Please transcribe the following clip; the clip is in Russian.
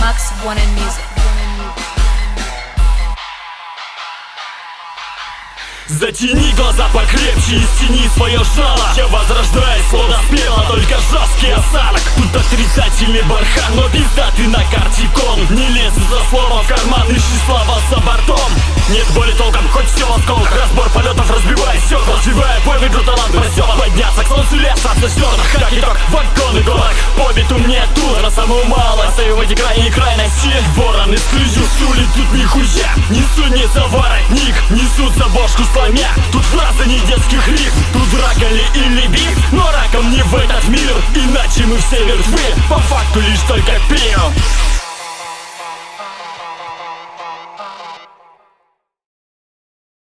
Max One and Music. Затяни глаза покрепче и стяни свое жало. Я возрождаюсь, словно спела, только жесткий осадок. Тут отрицательный бархан, но пизда ты на карте кон. Не лезь за словом в карман, ищи слова за бортом. Нет боли толком, хоть все в осколках. Разбор полетов, разбивая стекла. Развивая бой, выигру талант, просела подняться к солнцу леса, зажженных. Как итог, вагон и горок. Побиту мне тут, на самую малость. Стою в эти крайние крайности. Вороны с крышу сули, тут нихуя. Несу не за воротник, несут за бошку сломя. Тут фраза не детских рифм, тут ракали или биф. Но раком не в этот мир, иначе мы все мертвы. По факту лишь только пьем.